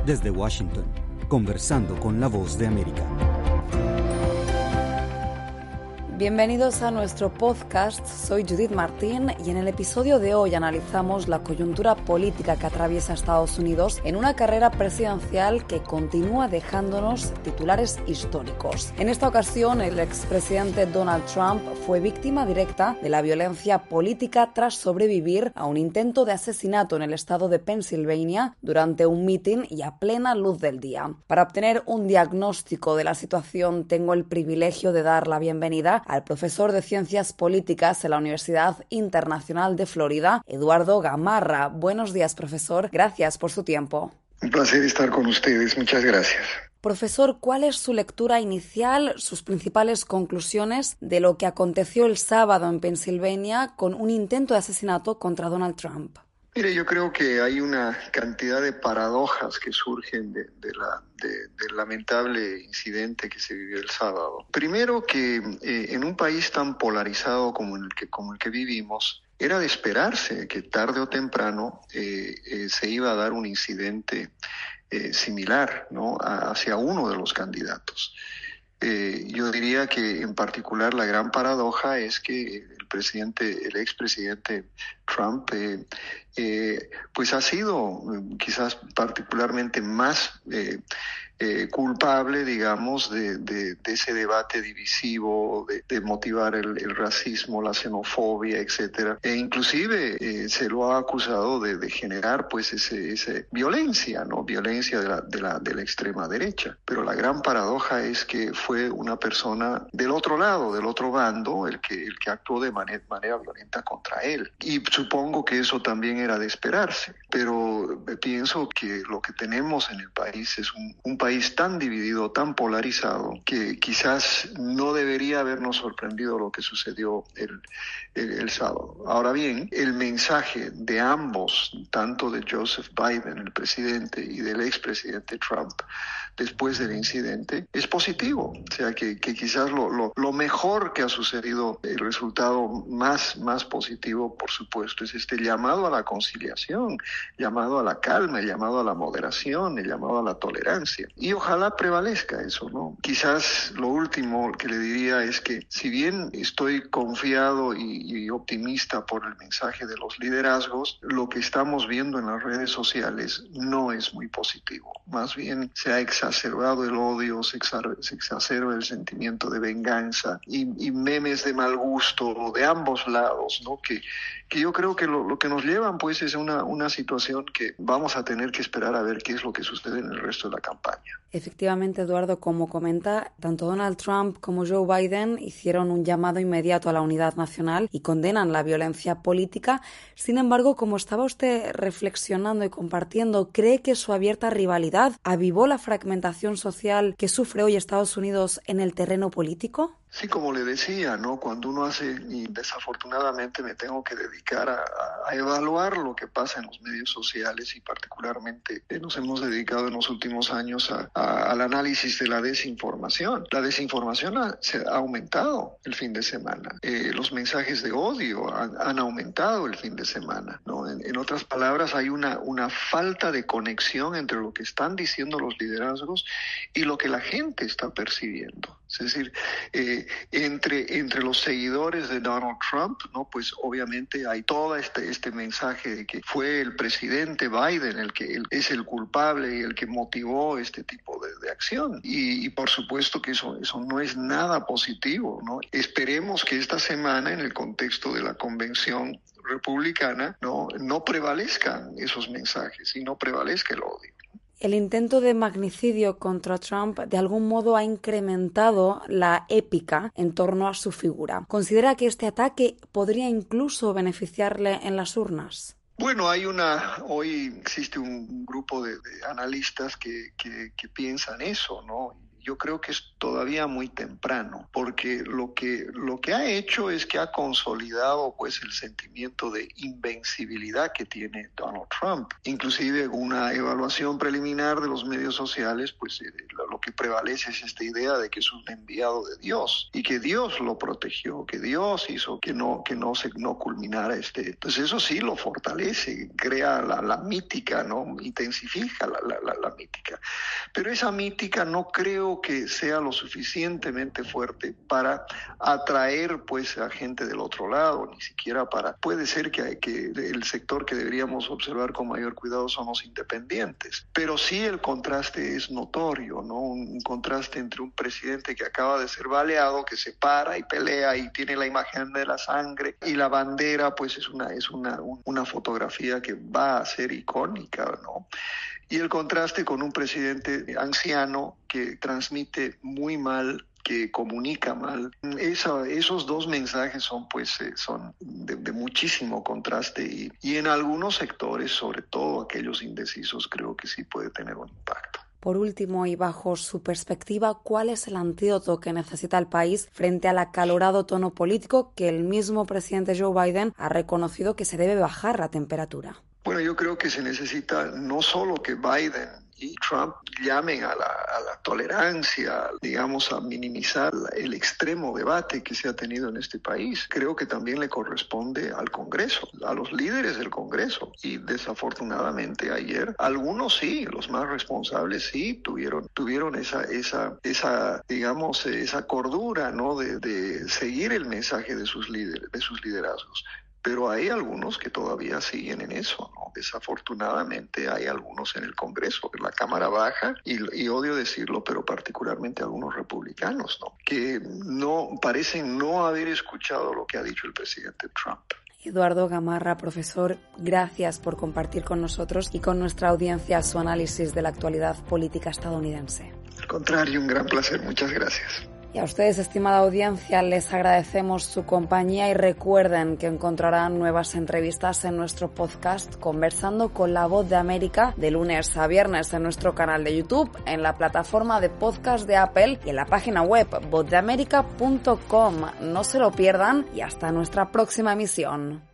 Desde Washington, conversando con la Voz de América. Bienvenidos a nuestro podcast, soy Judith Martín y en el episodio de hoy analizamos la coyuntura política que atraviesa Estados Unidos en una carrera presidencial que continúa dejándonos titulares históricos. En esta ocasión, el expresidente Donald Trump fue víctima directa de la violencia política tras sobrevivir a un intento de asesinato en el estado de Pensilvania durante un mitin y a plena luz del día. Para obtener un diagnóstico de la situación, tengo el privilegio de dar la bienvenida al profesor de Ciencias Políticas en la Universidad Internacional de Florida, Eduardo Gamarra. Buenos días, profesor. Gracias por su tiempo. Un placer estar con ustedes. Muchas gracias. Profesor, ¿cuál es su lectura inicial, sus principales conclusiones de lo que aconteció el sábado en Pensilvania con un intento de asesinato contra Donald Trump? Mire, yo creo que hay una cantidad de paradojas que surgen del lamentable incidente que se vivió el sábado. Primero que en un país tan polarizado como el que vivimos, era de esperarse que tarde o temprano se iba a dar un incidente similar, ¿no?, hacia uno de los candidatos. Yo diría que en particular la gran paradoja es que el expresidente Trump pues ha sido quizás particularmente más culpable, digamos, de ese debate divisivo, de motivar el racismo, la xenofobia, etcétera. E inclusive se lo ha acusado de generar pues ese violencia, ¿no? Violencia de la extrema derecha. Pero la gran paradoja es que fue una persona del otro lado, del otro bando, el que actuó de manera violenta contra él. Y supongo que eso también era de esperarse. Pero pienso que lo que tenemos en el país es un país tan dividido, tan polarizado, que quizás no debería habernos sorprendido lo que sucedió el sábado. Ahora bien, el mensaje de ambos, tanto de Joseph Biden, el presidente, y del expresidente Trump, después del incidente, es positivo. O sea, que quizás lo mejor que ha sucedido, el resultado más positivo, por supuesto, es este llamado a la conciliación, llamado a la calma, el llamado a la moderación, el llamado a la tolerancia. Y ojalá prevalezca eso, ¿no? Quizás lo último que le diría es que, si bien estoy confiado y optimista por el mensaje de los liderazgos, lo que estamos viendo en las redes sociales no es muy positivo. Más bien se ha exacerbado el odio, se exacerba el sentimiento de venganza y memes de mal gusto de ambos lados, ¿no? Que yo creo que lo que nos llevan pues es una situación que vamos a tener que esperar a ver qué es lo que sucede en el resto de la campaña. Efectivamente, Eduardo, como comenta, tanto Donald Trump como Joe Biden hicieron un llamado inmediato a la unidad nacional y condenan la violencia política. Sin embargo, como estaba usted reflexionando y compartiendo, ¿cree que su abierta rivalidad avivó la fragmentación social que sufre hoy Estados Unidos en el terreno político? Sí, como le decía, ¿no? Cuando uno y desafortunadamente me tengo que dedicar a evaluar lo que pasa en los medios sociales y particularmente nos hemos dedicado en los últimos años al análisis de la desinformación. La desinformación se ha aumentado el fin de semana. Los mensajes de odio han aumentado el fin de semana, ¿no? En otras palabras, hay una falta de conexión entre lo que están diciendo los liderazgos y lo que la gente está percibiendo. Es decir, entre los seguidores de Donald Trump, ¿no? Pues obviamente hay todo este mensaje de que fue el presidente Biden el que es el culpable y el que motivó este tipo de acción. Y por supuesto que eso no es nada positivo, ¿no? Esperemos que esta semana, en el contexto de la convención republicana, no prevalezcan esos mensajes y no prevalezca el odio. El intento de magnicidio contra Trump de algún modo ha incrementado la épica en torno a su figura. ¿Considera que este ataque podría incluso beneficiarle en las urnas? Bueno, hoy existe un grupo de analistas que piensan eso, ¿no? Yo creo que es todavía muy temprano, porque lo que ha hecho es que ha consolidado pues el sentimiento de invencibilidad que tiene Donald Trump. Inclusive una evaluación preliminar de los medios sociales, pues lo que prevalece es esta idea de que es un enviado de Dios y que Dios lo protegió, que Dios hizo que no culminara Entonces eso sí lo fortalece, crea la mítica, ¿no? Intensifica la mítica. Pero esa mítica no creo que sea lo suficientemente fuerte para atraer pues a gente del otro lado, ni siquiera puede ser que el sector que deberíamos observar con mayor cuidado son los independientes, pero sí el contraste es notorio, ¿no? Un contraste entre un presidente que acaba de ser baleado, que se para y pelea y tiene la imagen de la sangre y la bandera, pues es una fotografía que va a ser icónica, ¿no? Y el contraste con un presidente anciano que transmite muy mal, que comunica mal. Esos dos mensajes son de muchísimo contraste y en algunos sectores, sobre todo aquellos indecisos, creo que sí puede tener un impacto. Por último, y bajo su perspectiva, ¿cuál es el antídoto que necesita el país frente al acalorado tono político que el mismo presidente Joe Biden ha reconocido que se debe bajar la temperatura? Bueno, yo creo que se necesita no solo que Biden y Trump llamen a la tolerancia, digamos, a minimizar el extremo debate que se ha tenido en este país. Creo que también le corresponde al Congreso, a los líderes del Congreso. Y desafortunadamente ayer, algunos sí, los más responsables sí tuvieron esa cordura, ¿no? de seguir el mensaje de sus liderazgos. Pero hay algunos que todavía siguen en eso, ¿no? Desafortunadamente hay algunos en el Congreso, en la Cámara Baja, y odio decirlo, pero particularmente algunos republicanos, ¿no? Que parecen no haber escuchado lo que ha dicho el presidente Trump. Eduardo Gamarra, profesor, gracias por compartir con nosotros y con nuestra audiencia su análisis de la actualidad política estadounidense. Al contrario, un gran placer. Muchas gracias. Y a ustedes, estimada audiencia, les agradecemos su compañía y recuerden que encontrarán nuevas entrevistas en nuestro podcast Conversando con la Voz de América de lunes a viernes en nuestro canal de YouTube, en la plataforma de podcast de Apple y en la página web vozdeamerica.com. No se lo pierdan y hasta nuestra próxima emisión.